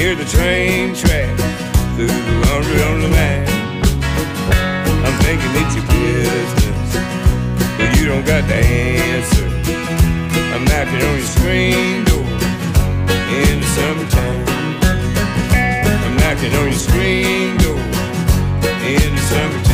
hear the train track through the laundry on the line. I'm thinking it's your business, but you don't got the answer. I'm knocking on your screen door in the summertime. I'm knocking on your screen door in the summertime.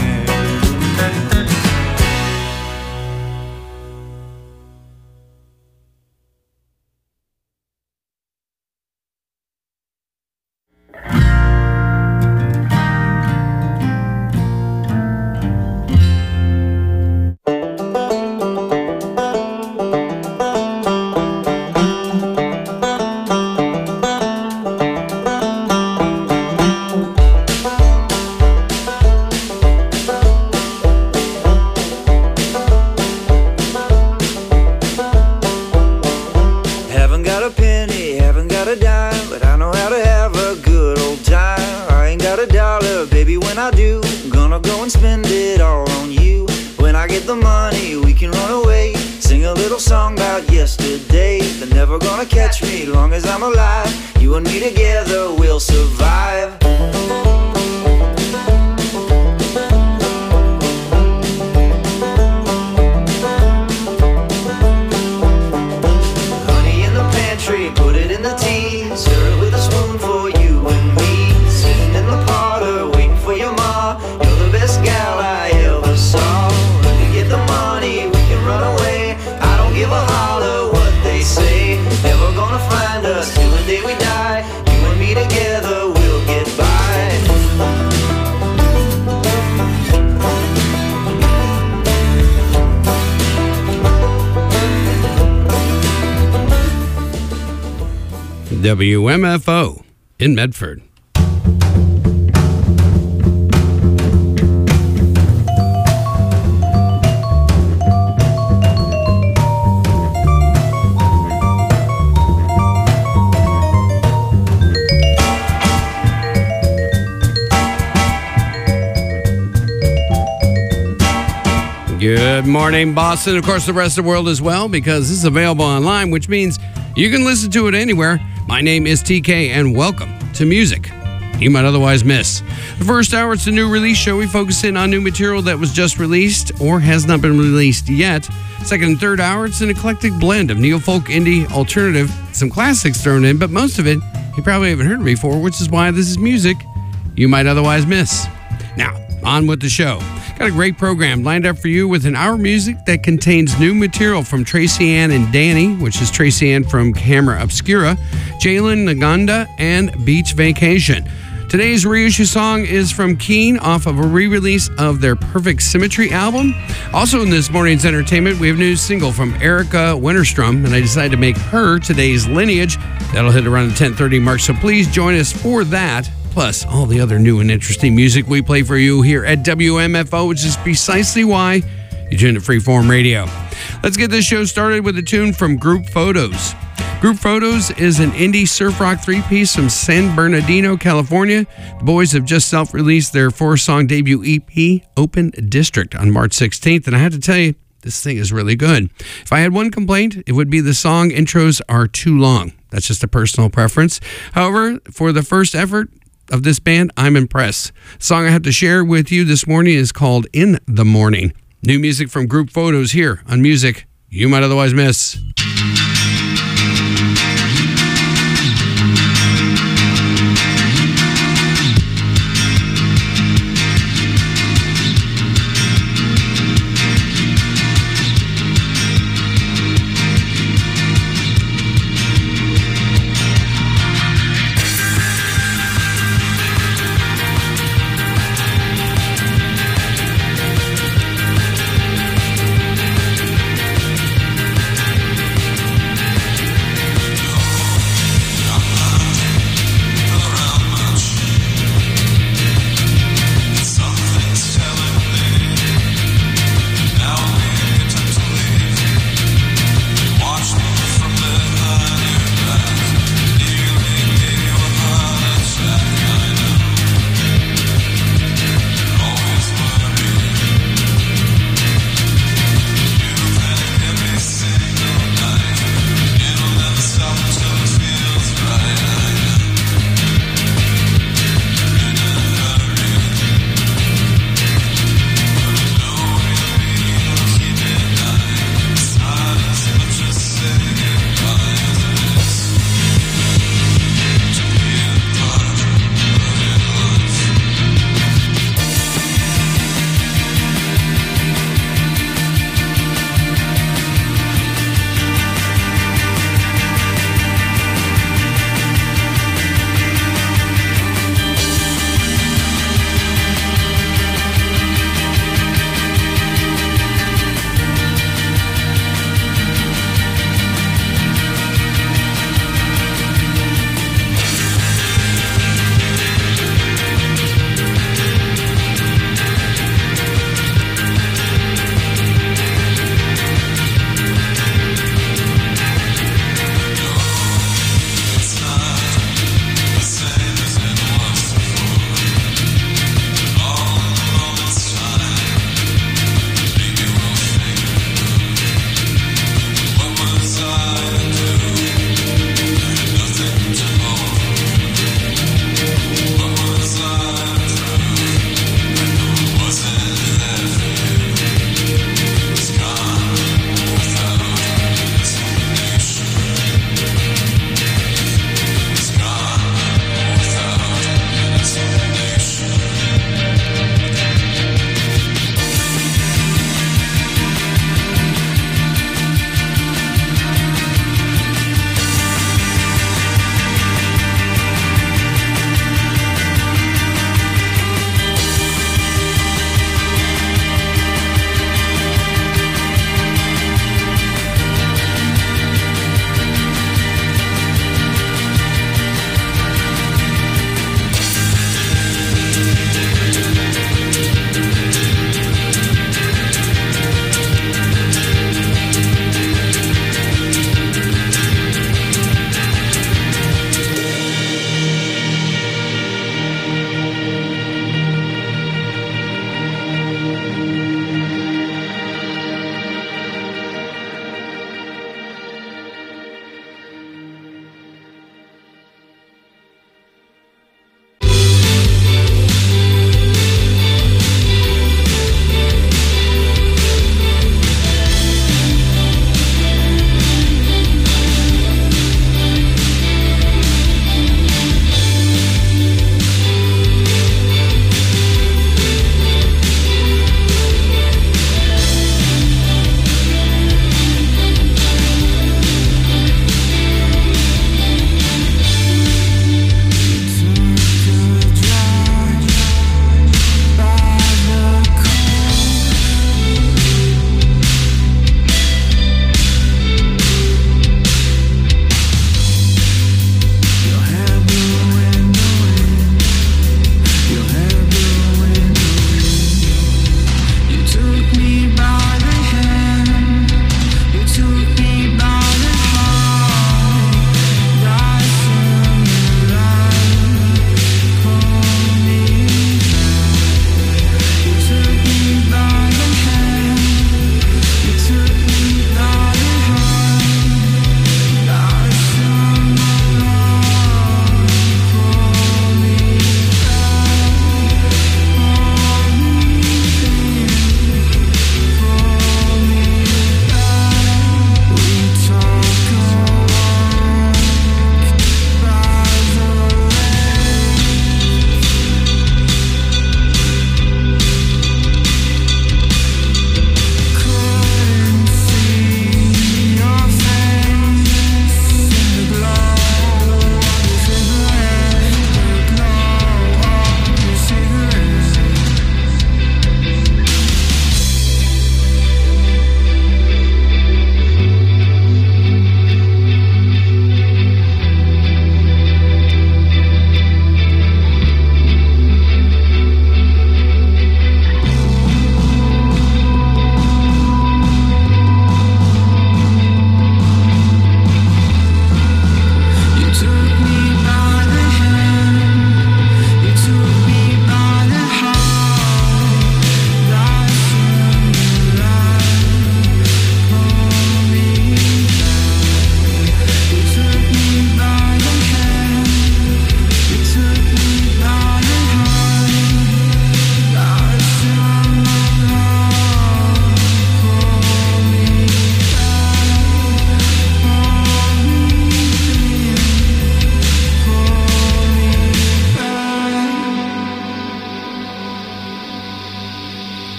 WMFO in Medford. Good morning, Boston. Of course, the rest of the world as well, because this is available online, which means you can listen to it anywhere. My name is TK, and welcome to Music You Might Otherwise Miss. The first hour, it's a new release show. We focus in on new material that was just released or has not been released yet. Second and third hour, it's an eclectic blend of neo-folk, indie, alternative, some classics thrown in, but most of it you probably haven't heard before, which is why this is Music You Might Otherwise Miss. Now, on with the show. Got a great program lined up for you with an hour of music that contains new material from Tracy Ann and Danny, which is Tracy Ann from Camera Obscura, Jalen Naganda, and Beach Vacation. Today's reissue song is from Keen off of a re-release of their Perfect Symmetry album. Also in this morning's entertainment, we have a new single from Erica Winterstrom, and I decided to make her today's Lineage. That'll hit around the 10:30 mark, so please join us for that. Plus, all the other new and interesting music we play for you here at WMFO, which is precisely why you tune to Freeform Radio. Let's get this show started with a tune from Group Photos. Group Photos is an indie surf rock three-piece from San Bernardino, California. The boys have just self-released their 4-song debut EP, Open District, on March 16th, and I have to tell you, this thing is really good. If I had one complaint, it would be the song intros are too long. That's just a personal preference. However, for the first effort of this band, I'm impressed. The song I have to share with you this morning is called In the Morning. New music from Group Photos here on Music You Might Otherwise Miss.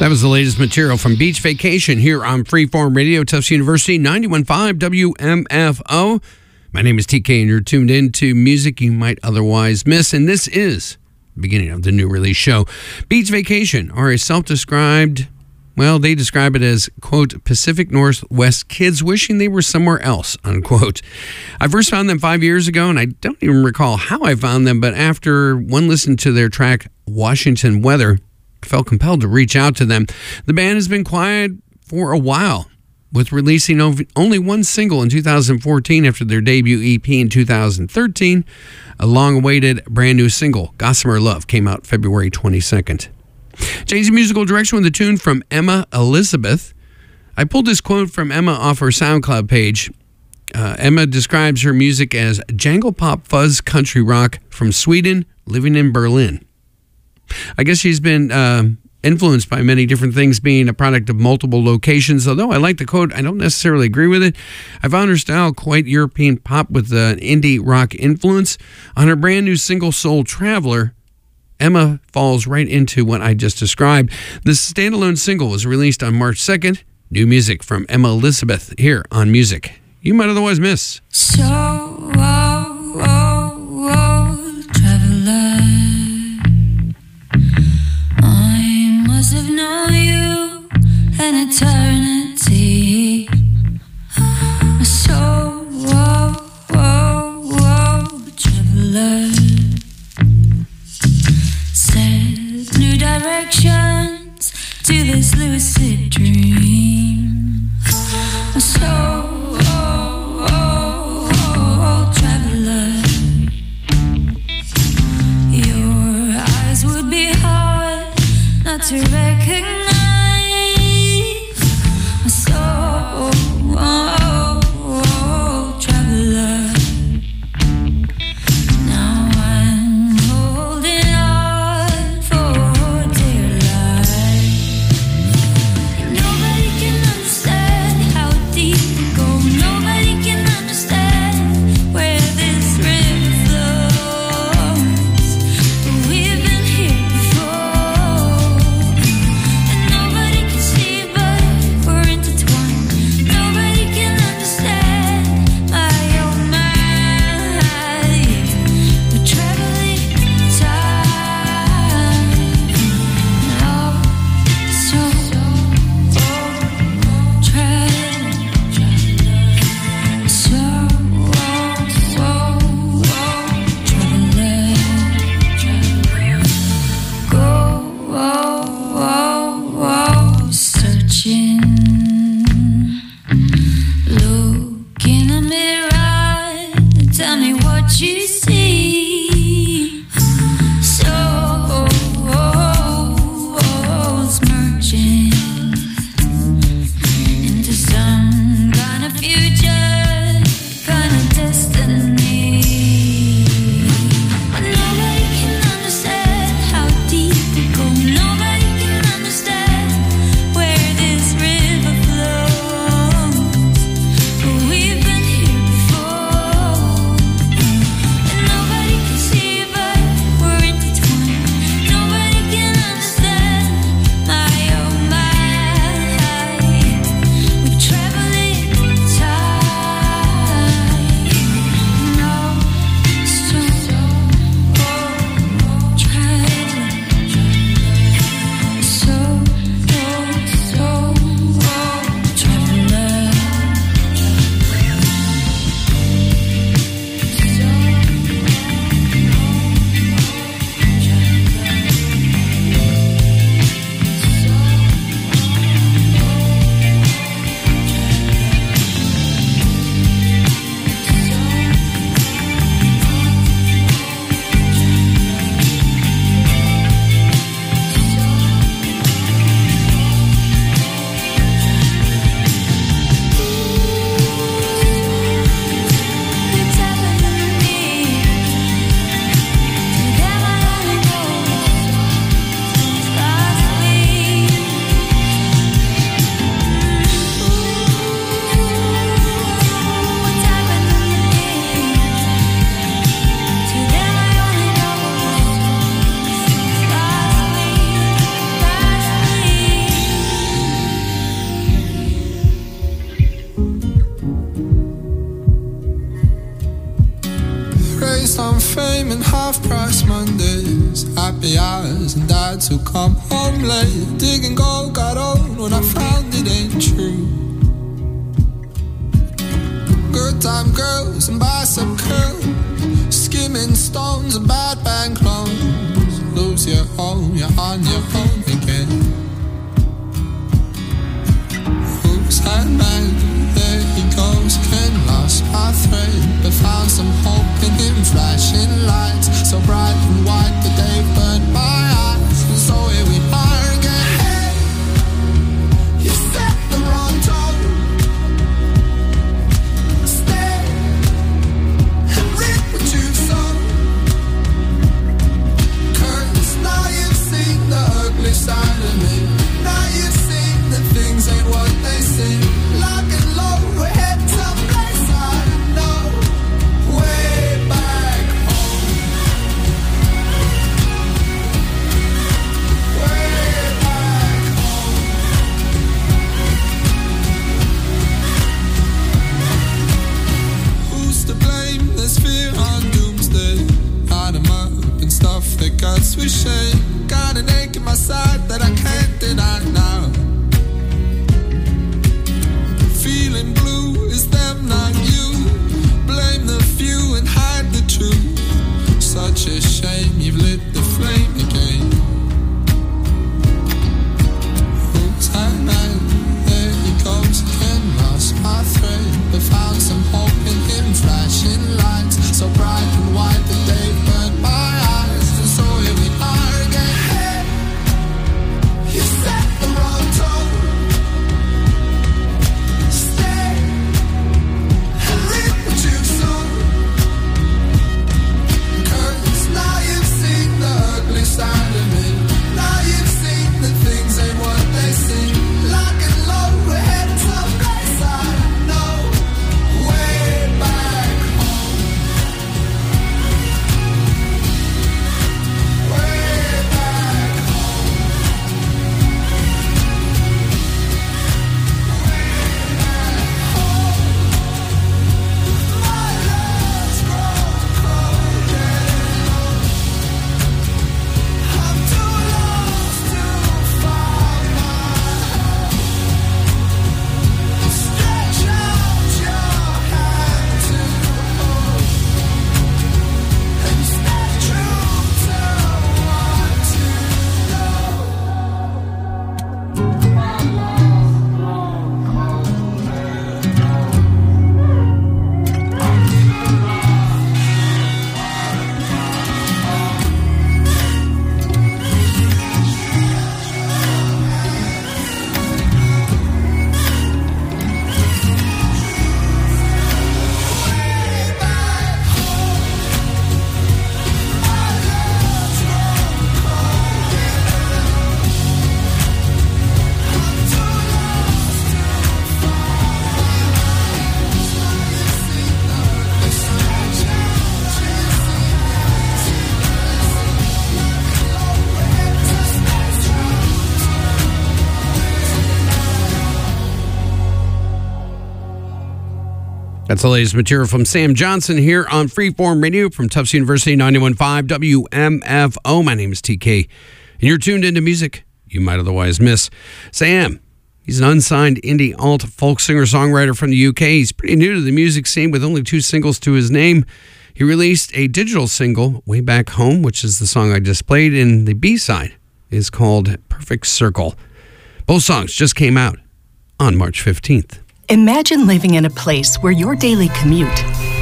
That was the latest material from Beach Vacation here on Freeform Radio, Tufts University, 91.5 WMFO. My name is TK, and you're tuned in to music you might otherwise miss, and this is the beginning of the new release show. Beach Vacation are a self-described, well, they describe it as, quote, Pacific Northwest kids wishing they were somewhere else, unquote. I first found them 5 years ago, and I don't even recall how I found them, but after one listen to their track, Washington Weather, I felt compelled to reach out to them. The band has been quiet for a while, with releasing only one single in 2014 after their debut EP in 2013. A long-awaited brand new single, Gossamer Love, came out February 22nd. Changing musical direction with a tune from Emma Elizabeth. I pulled this quote from Emma off her SoundCloud page. Emma describes her music as jangle pop fuzz country rock from Sweden, living in Berlin. I guess she's been influenced by many different things, being a product of multiple locations. Although I like the quote, I don't necessarily agree with it. I found her style quite European pop with an indie rock influence. On her brand new single, Soul Traveler, Emma falls right into what I just described. This standalone single was released on March 2nd. New music from Emma Elizabeth here on Music You Might Otherwise Miss. Traveler, I must have known you an eternity. Traveler, set new directions to this lucid dream. Traveler, your eyes would be hard not to recognize. Traveler, now I'm holding on for dear life. Nobody can understand how deep we go. Nobody can understand where this river flows. But we've been here before. some fame and half-price Mondays, happy hours and dads who come home late. Digging gold got old when I found it ain't true. Good time girls and bicep curls, skimming stones and bad bank loans. Lose your home, you're on your own again. Who's that man? There he goes again. Lost my thread, but found some hope in him. Flashing lights, so bright and white that they burned my eyes. And so here we are again. Hey, you set the wrong tone. Stay and reap what you've sown. 'Cause now you've seen the ugly side of me. Now you've seen that things ain't what they seem. Lock and low, we're heading someplace I know. Way back home. Way back home. Who's to blame? There's fear on doomsday. Add 'em up and stuff that guts with shame. Got an ache in my side that I can't deny now. Feeling blue is them, not you. Blame the few and hide the truth. Such a shame you've lit the flame again. Who's that man? There he goes again. Lost my thread, but found some hope in him. Flashing lights, so bright and white that they burned my eyes. And so here we are again. Hey, you set the wrong tone. Stay and reap what you've sown. 'Cause now you've seen the ugly side of me. Now you've seen that things ain't what they seem. Lock and low, we're heading someplace I know. Way back home. Way back home. My love's grown cold, I'm too lost to find my home. Stretch out your hand to hold, and stay true to what you know. That's the latest material from Sam Johnson here on Freeform Radio from Tufts University 91.5 WMFO. My name is TK, and you're tuned into music you might otherwise miss. Sam, he's an unsigned indie alt folk singer-songwriter from the UK. He's pretty new to the music scene with only 2 singles to his name. He released a digital single, Way Back Home, which is the song I just played, and the B-side is called Perfect Circle. Both songs just came out on March 15th. Imagine living in a place where your daily commute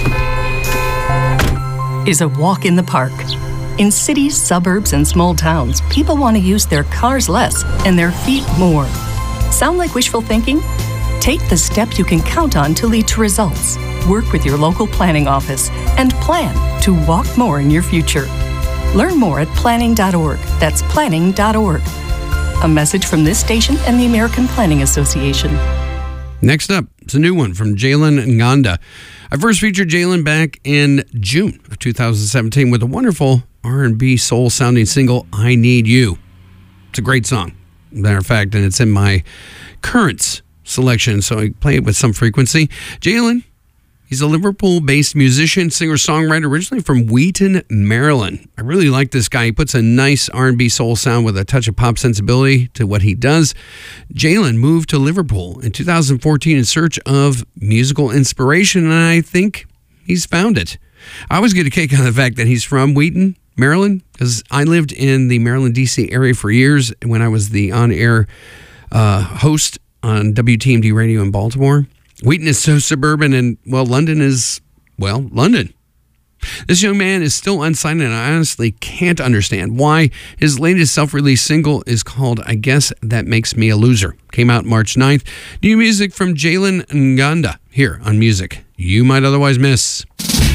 is a walk in the park. In cities, suburbs, and small towns, people want to use their cars less and their feet more. Sound like wishful thinking? Take the step you can count on to lead to results. Work with your local planning office and plan to walk more in your future. Learn more at planning.org. That's planning.org. A message from this station and the American Planning Association. Next up, it's a new one from Jalen Nganda. I first featured Jalen back in June of 2017 with a wonderful R&B soul-sounding single, I Need You. It's a great song, matter of fact, and it's in my current selection, so I play it with some frequency. Jalen, He's a Liverpool-based musician, singer-songwriter, originally from Wheaton, Maryland. I really like this guy. He puts a nice R&B soul sound with a touch of pop sensibility to what he does. Jalen moved to Liverpool in 2014 in search of musical inspiration, and I think he's found it. I always get a kick out of the fact that he's from Wheaton, Maryland, because I lived in the Maryland, D.C. area for years when I was the on-air host on WTMD radio in Baltimore. Wheaton is so suburban, and, well, London is, well, London. This young man is still unsigned, and I honestly can't understand why. His latest self-released single is called I Guess That Makes Me a Loser. Came out March 9th. New music from Jalen Nganda here on Music You Might Otherwise Miss.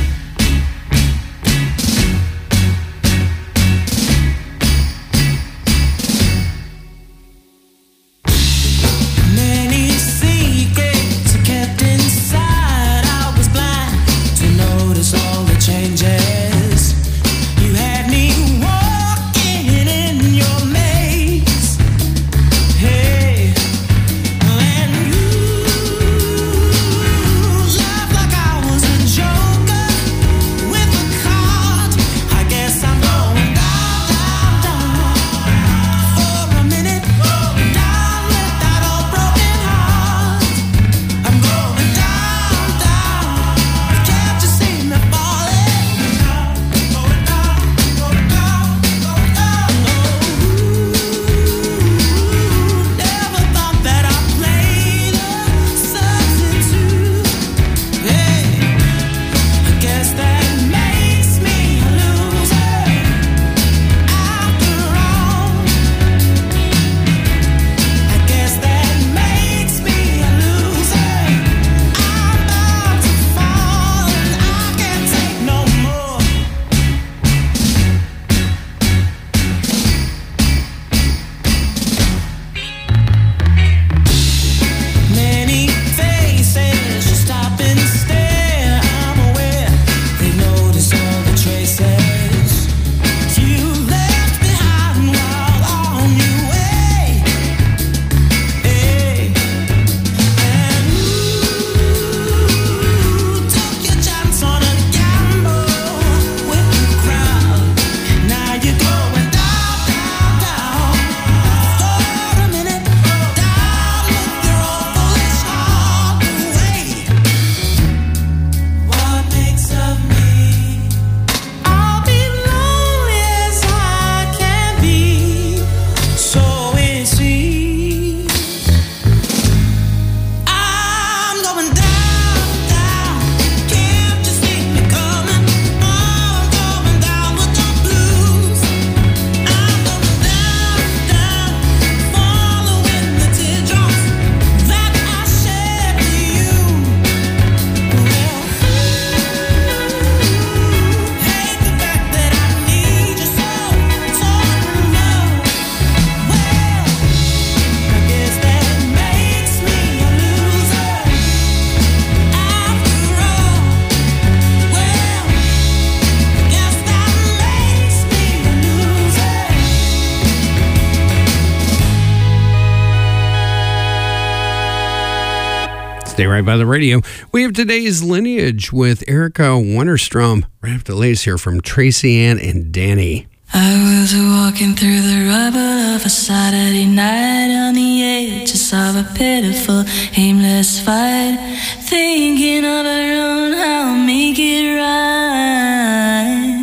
Stay right by the radio. We have today's Lineage with Erica Wennerstrom. Right after the latest here from Tracy Ann and Danny. I was walking through the rubble of a Saturday night on the edges of a pitiful, aimless fight, thinking of around how I'll make it right.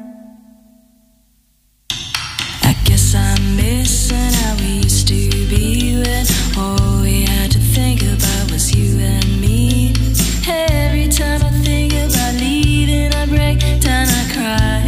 I guess I'm missing how we used to be when all we had to think about was you and me. Every time I think about leaving, I break down, I cry.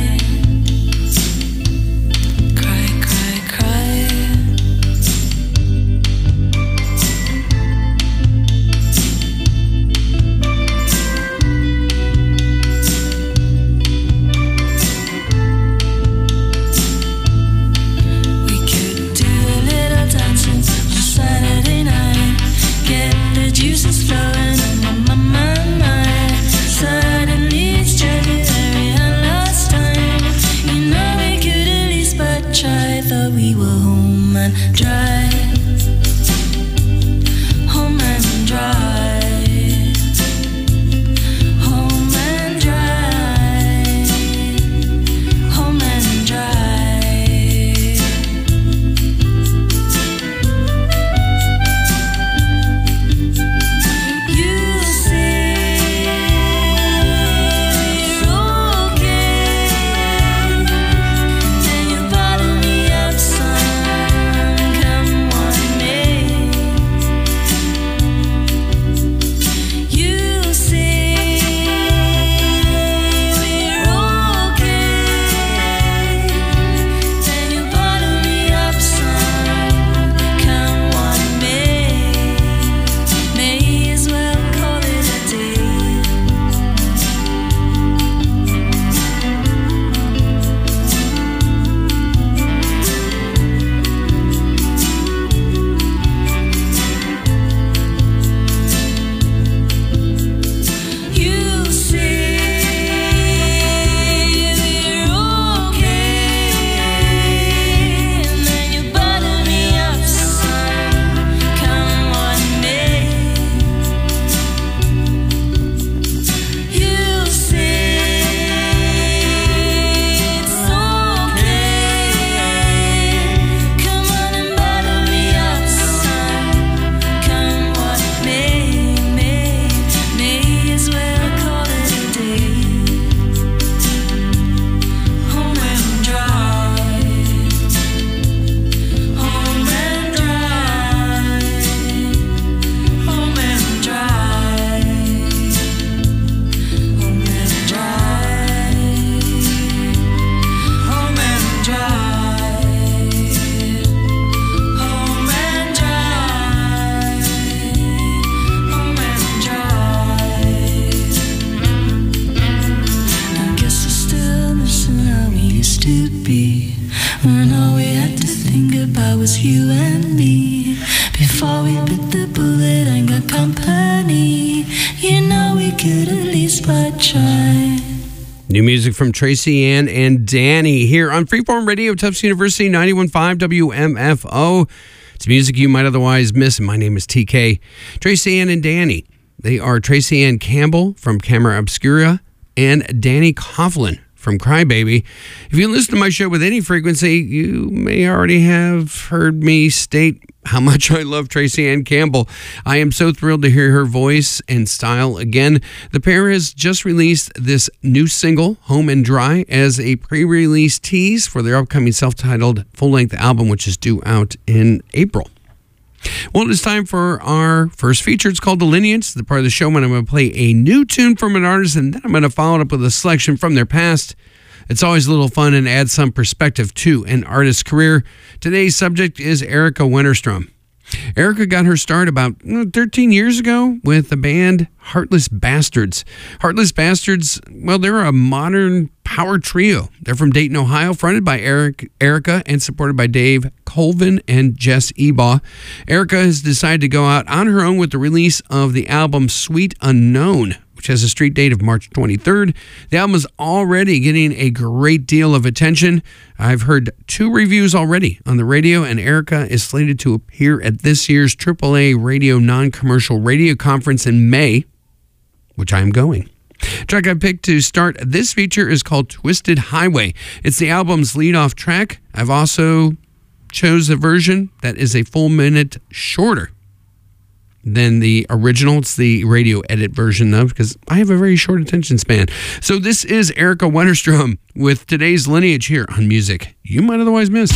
And all we had to think about was you and me. Before we bit the bullet and got company, you know we could at least but try. New music from Tracy Ann and Danny here on Freeform Radio, Tufts University, 91.5 WMFO. It's music you might otherwise miss, and my name is TK. Tracy Ann and Danny. They are Tracy Ann Campbell from Camera Obscura and Danny Coughlin from Crybaby. If you listen to my show with any frequency, you may already have heard me state how much I love Tracy Ann Campbell. I am so thrilled to hear her voice and style again. The pair has just released this new single, Home and Dry, as a pre-release tease for their upcoming self-titled full-length album, which is due out in April. Well, it's time for our first feature. It's called The Lineage, the part of the show when I'm going to play a new tune from an artist, and then I'm going to follow it up with a selection from their past. It's always a little fun and adds some perspective to an artist's career. Today's subject is Erica Wennerstrom. Erica got her start about 13 years ago with the band Heartless Bastards. Heartless Bastards, well, they're a modern power trio. They're from Dayton, Ohio, fronted by Erica and supported by Dave Colvin and Jess Ebaugh. Erica has decided to go out on her own with the release of the album Sweet Unknown, which has a street date of March 23rd. The album is already getting a great deal of attention. I've heard 2 reviews already on the radio, and Erica is slated to appear at this year's AAA Radio Non-Commercial Radio Conference in May, which I am going. The track I picked to start this feature is called Twisted Highway. It's the album's lead-off track. I've also chose a version that is a full minute shorter than the original. It's the radio edit version, though, because I have a very short attention span. So this is Erica Wennerstrom with today's Lineage here on Music You Might Otherwise Miss.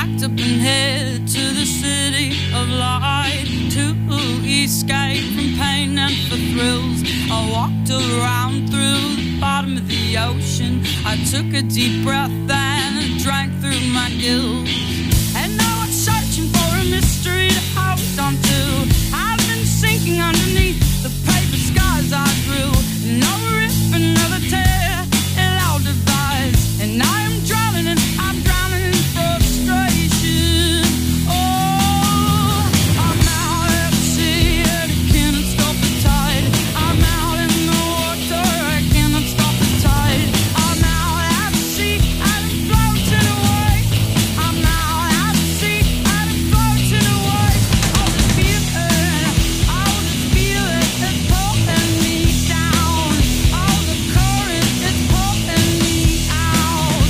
packed up and headed to the city of light to escape from pain and for thrills. I walked around through the bottom of the ocean. I took a deep breath and drank through my gills. And now I'm searching for a mystery to hold on to. I've been sinking underneath the paper skies I drew. Another rip, another tear, it all divides. And I am drowning in frustration. Oh, I'm out at sea and I cannot stop the tide. I'm out in the water, I cannot stop the tide. I'm out at sea and I'm floating away. I'm out at sea and I'm floating away. All this feeling is pulling me down. All the current is pulling me out.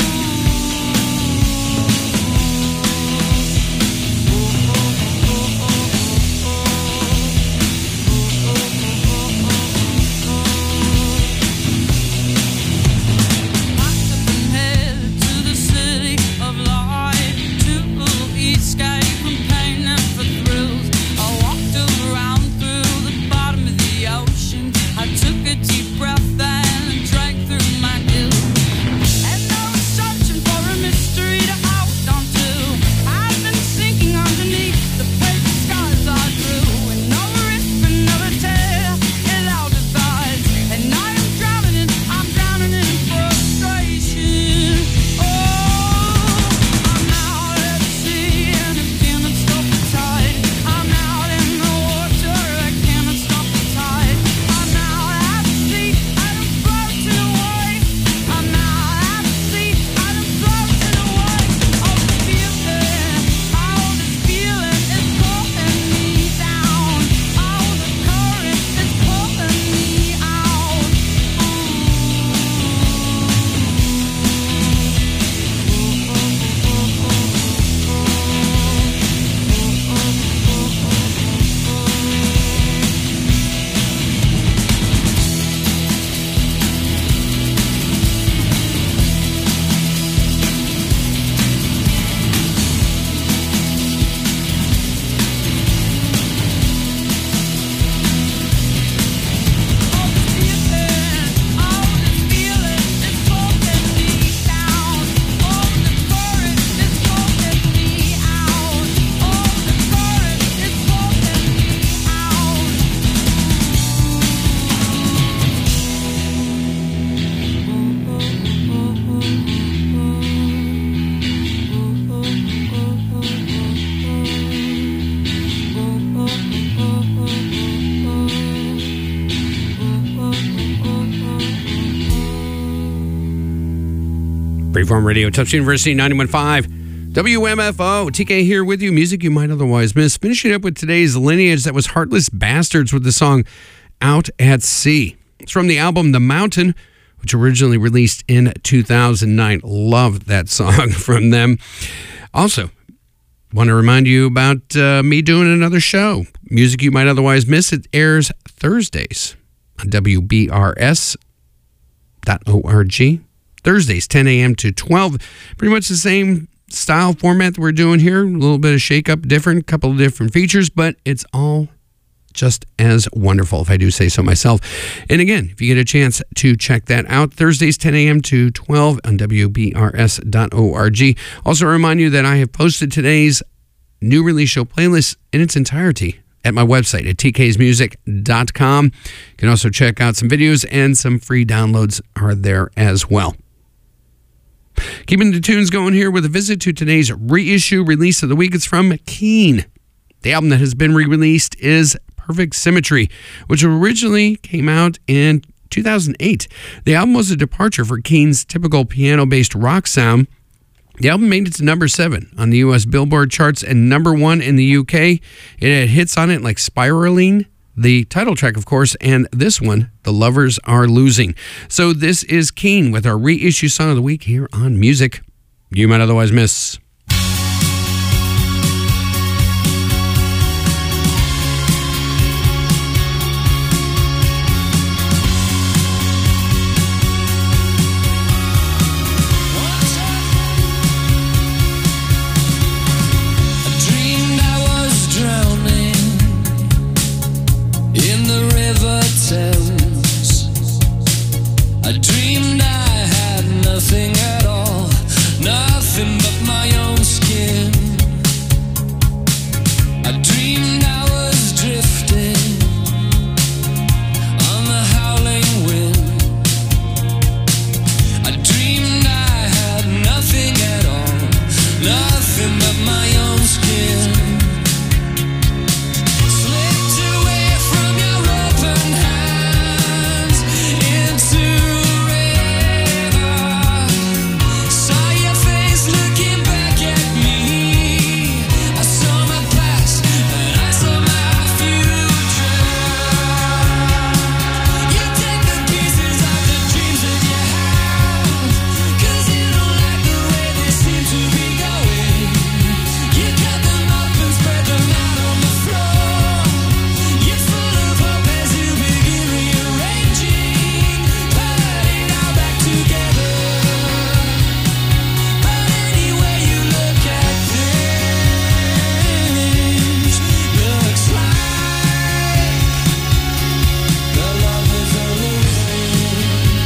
Packed up and headed to the city of light to escape from pain and for thrills. I walked around through the bottom of the ocean. I took a deep breath and drank through my gills. And now I'm searching for a mystery to hold on to. I've been sinking underneath the paper skies I drew. Another rip, another tear, it all divides. And I'm drowning in frustration. Oh, I'm out at sea and I cannot stop the tide. I'm out in the water, I cannot stop the tide. I'm out at sea and I'm floating away. I'm out at sea and I'm floating away. All this feeling is pulling me down. All the current is pulling me out. Freeform Radio, Tufts University, 91.5 WMFO. TK here with you. Music you might otherwise miss. Finishing up with today's Lineage, that was Heartless Bastards with the song Out at Sea. It's from the album The Mountain, which originally released in 2009. Loved that song from them. Also, want to remind you about me doing another show. Music you might otherwise miss. It airs Thursdays on WBRS.org. Thursdays, 10 a.m. to 12. Pretty much the same style format that we're doing here. A little bit of shake-up, different, couple of different features, but it's all just as wonderful, if I do say so myself. And again, if you get a chance to check that out, Thursdays, 10 a.m. to 12 on WBRS.org. Also remind you that I have posted today's new release show playlist in its entirety at my website at tksmusic.com. You can also check out some videos, and some free downloads are there as well. Keeping the tunes going here with a visit to today's reissue release of the week. It's from Keane. The album that has been re-released is Perfect Symmetry, which originally came out in 2008. The album was a departure for Keane's typical piano-based rock sound. The album made it to number 7 on the U.S. Billboard charts and number 1 in the U.K. It had hits on it like Spiraling, the title track, of course, and this one, The Lovers Are Losing. So this is Keane with our reissue song of the week here on Music You Might Otherwise Miss. Once skin. I dreamed I was drifting on the howling wind. I dreamed I had nothing at all, nothing but my own skin. Slipped away from your open hands into a river. Saw your face looking back at me. I saw my past and I saw my future. You take the pieces of the dreams that you have, 'cause you don't like the way they seem to be going. You cut them up and spread them out on the floor. You're full of hope as you begin rearranging, putting it all back together. But any way you look at things, looks like the love is a illusion.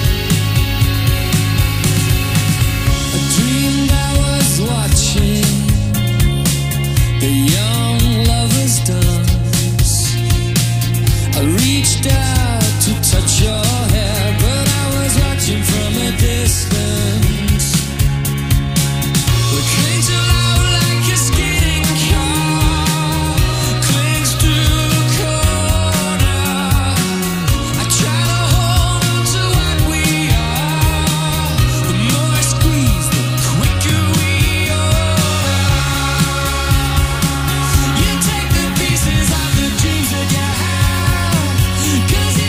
I dreamed I was watching the young lovers dance. I reached out to touch your hair, but I was watching from a distance. We cling to love like a skidding car, clings to the corner. I try to hold on to what we are. The more I squeeze, the quicker we are. You take the pieces of the dreams that you have, 'cause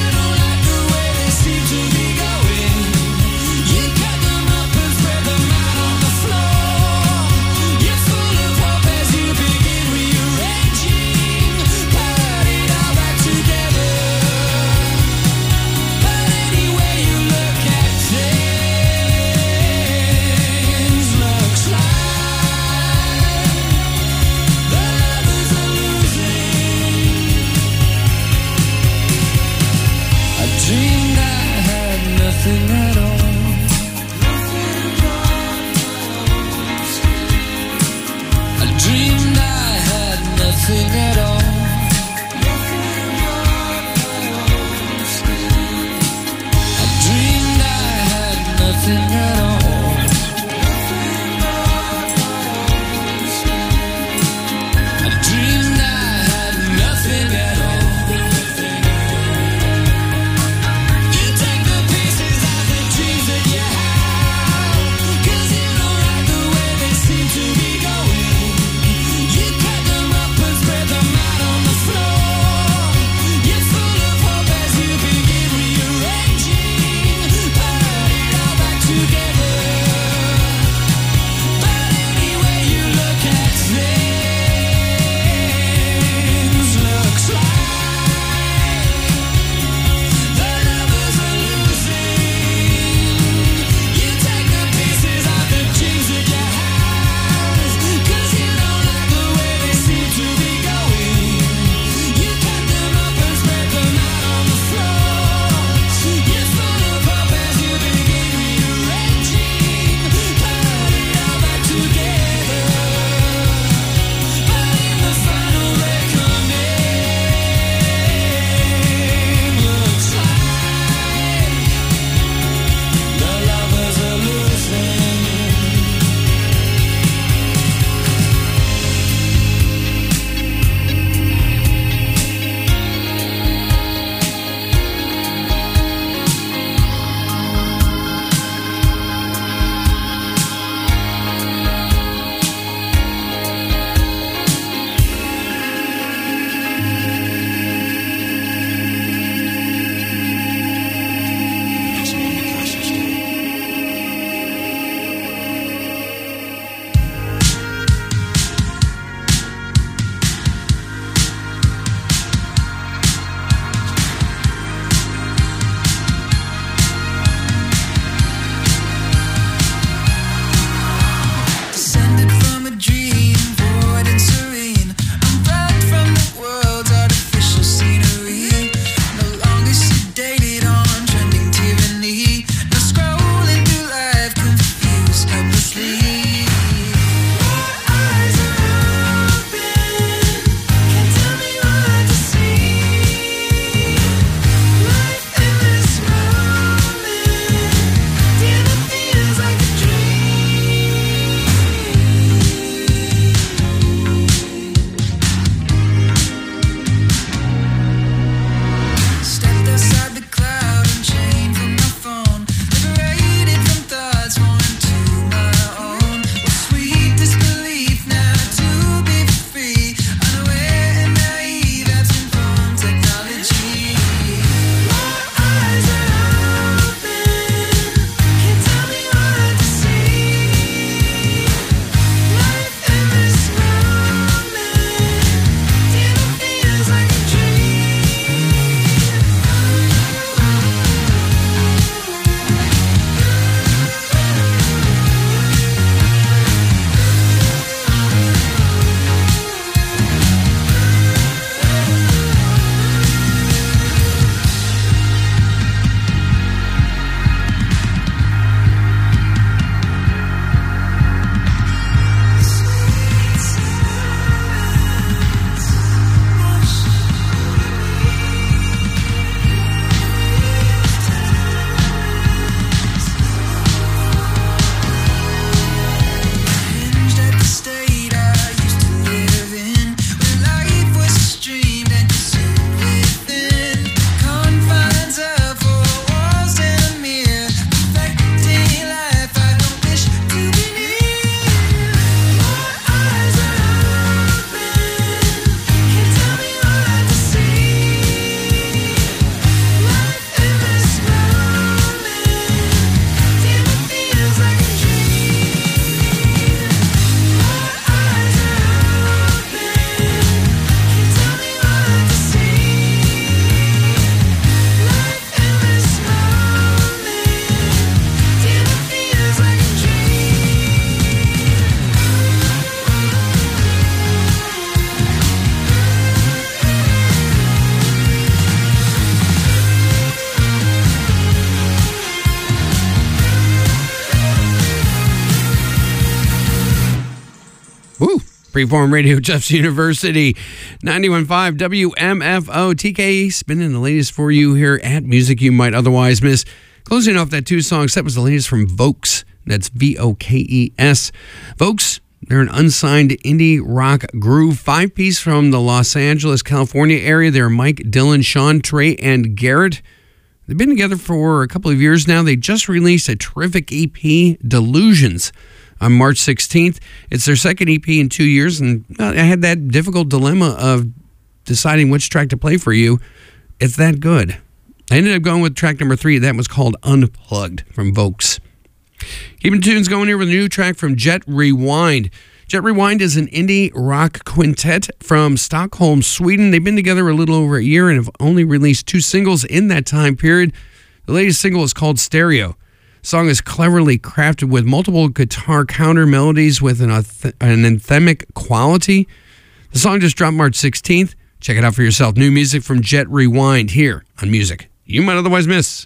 Woo! Freeform Radio, Jeff's University, 91.5 WMFO. TK spinning the latest for you here at Music You Might Otherwise Miss. Closing off that two-song set was the latest from Vokes. That's Vokes. Vokes, they're an unsigned indie rock groove five-piece from the Los Angeles, California area. They're Mike, Dylan, Sean, Trey, and Garrett. They've been together for a couple of years now. They just released a terrific EP, Delusions, on March 16th. It's their second EP in 2 years, and I had that difficult dilemma of deciding which track to play for you. It's that good. I ended up going with track number 3. That was called Unplugged from Vokes. Keeping tunes going here with a new track from Jet Rewind. Jet Rewind is an indie rock quintet from Stockholm, Sweden. They've been together a little over a year and have only released 2 singles in that time period. The latest single is called Stereo. The song is cleverly crafted with multiple guitar counter melodies with an anthemic quality. The song just dropped March 16th. Check it out for yourself. New music from Jet Rewind here on Music You Might Otherwise Miss.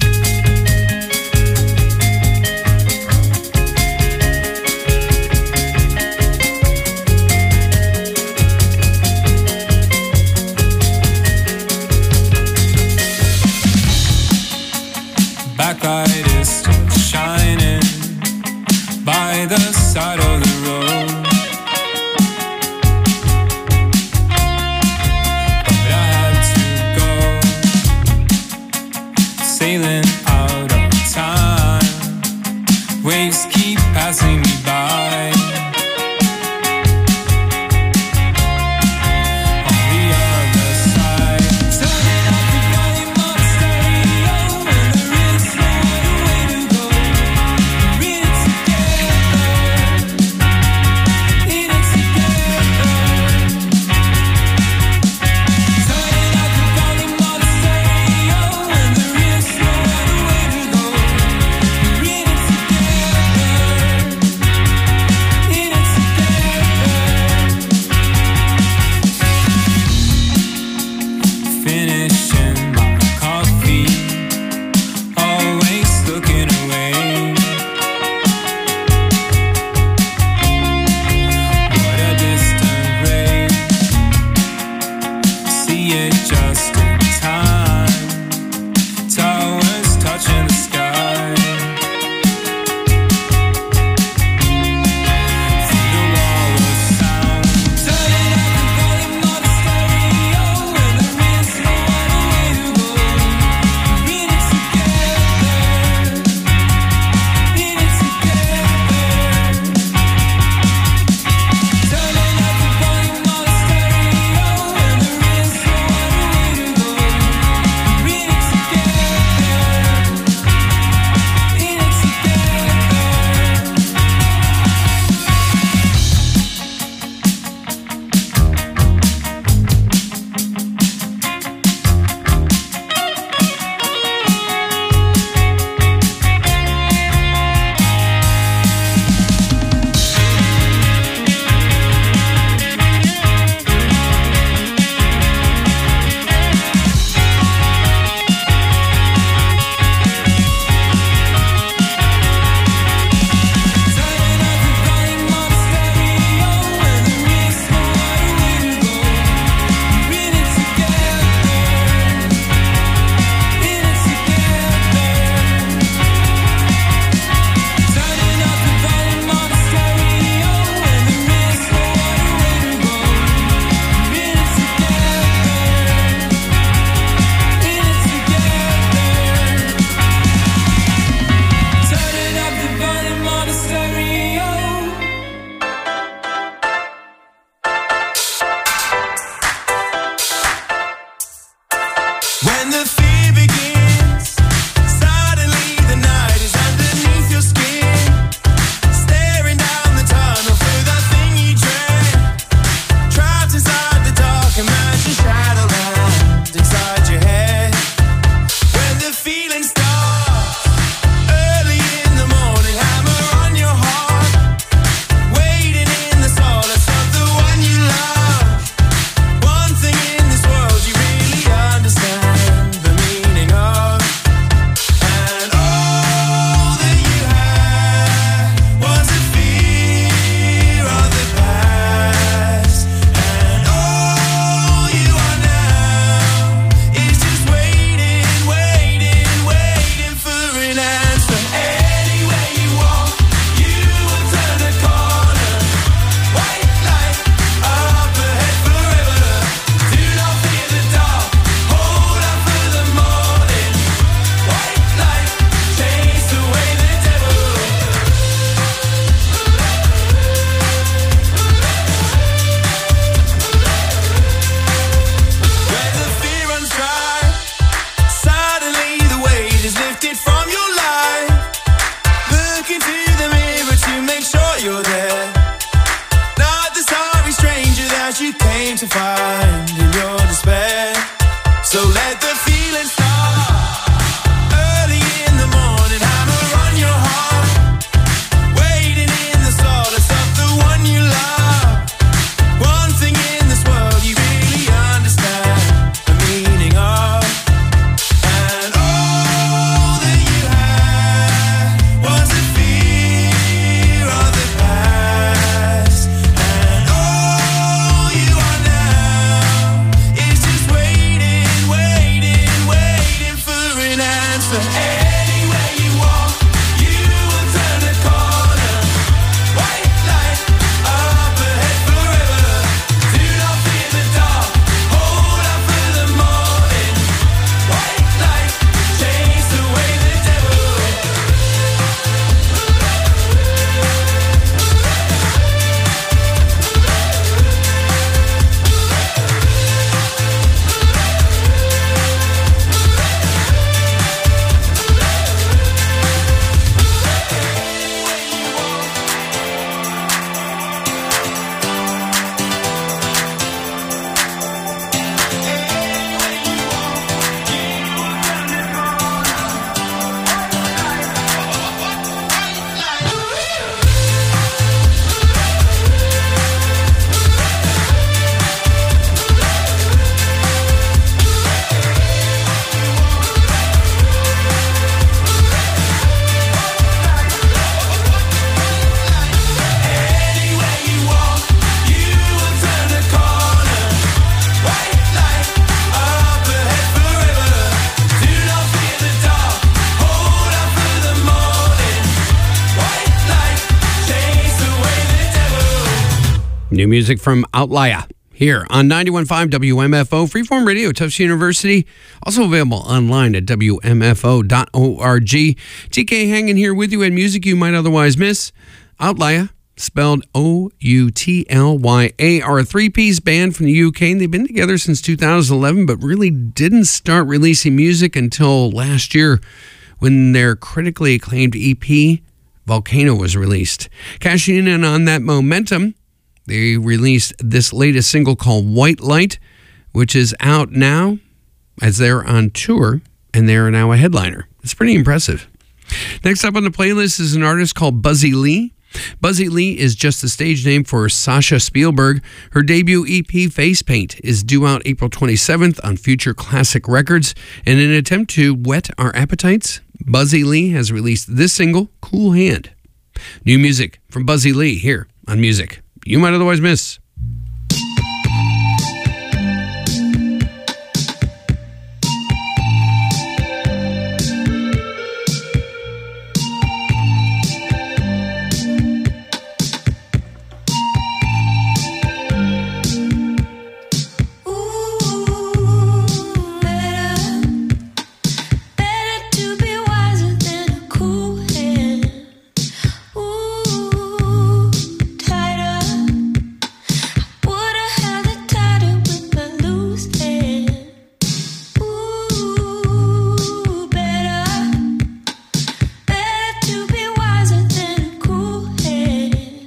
Backlight is still shining by the side of the road, but I had to go. aim to find in your despair. So let the feeling start. Early in the morning, hammer on your heart. Waiting in the solace of the one you love. One thing in this world you really understand the meaning of. And all that you had was the fear of the past. And all you are now is just waiting, waiting, waiting for an answer. Anywhere you walk, you will turn a corner. White light up ahead forever. Do not fear the dark, hold out for the morning. White light, chase away the devil. Anywhere you walk, you will turn a corner. White light up ahead forever. Do not fear the dark, hold out for the morning. White light, chase away the devil. New music from Outlier here on 91.5 WMFO, Freeform Radio, Tufts University. Also available online at WMFO.org. TK hanging here with you, and music you might otherwise miss. Outlier, spelled O-U-T-L-Y-A, are a three-piece band from the UK. And they've been together since 2011, but really didn't start releasing music until last year when their critically acclaimed EP, Volcano, was released. Cashing in on that momentum, they released this latest single called White Light, which is out now as they're on tour, and they're now a headliner. It's pretty impressive. Next up on the playlist is an artist called Buzzy Lee. Buzzy Lee is just the stage name for Sasha Spielberg. Her debut EP, Face Paint, is due out April 27th on Future Classic Records. In an attempt to whet our appetites, Buzzy Lee has released this single, Cool Hand. New music from Buzzy Lee here on Music You Might Otherwise Miss. Better to be wiser than a cool hand. Ooh, tighter. Woulda held it tighter with my loose hand. Ooh, better to be wiser than a cool hand.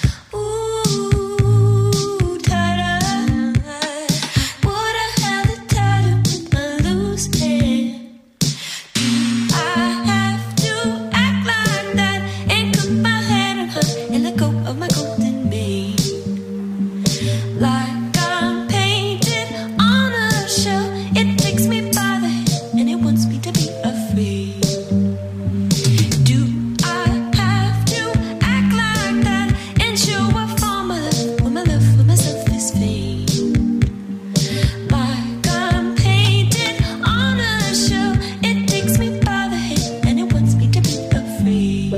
Ooh, tighter. Woulda held it tighter with my loose hand. I have to act like that and cut my head and hunt and let go of my golden mane. Like I'm painted on a shell, it takes me by the hand and it wants me to be afraid. Do I have to act like that and show up for my love when my love for myself is fake? Like I'm painted on a shell, it takes me by the hand and it wants me to be afraid.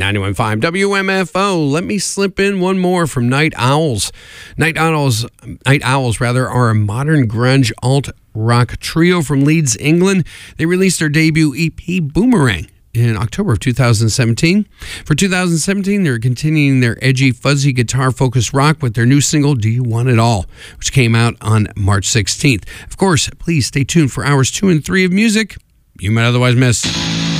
91.5 WMFO. Let me slip in one more from Night Owls. Night Owls are a modern grunge alt rock trio from Leeds, England. They released their debut EP, Boomerang, in October of 2017. For 2017, they're continuing their edgy, fuzzy, guitar-focused rock with their new single, Do You Want It All, which came out on March 16th. Of course, please stay tuned for hours 2 and 3 of music you might otherwise miss.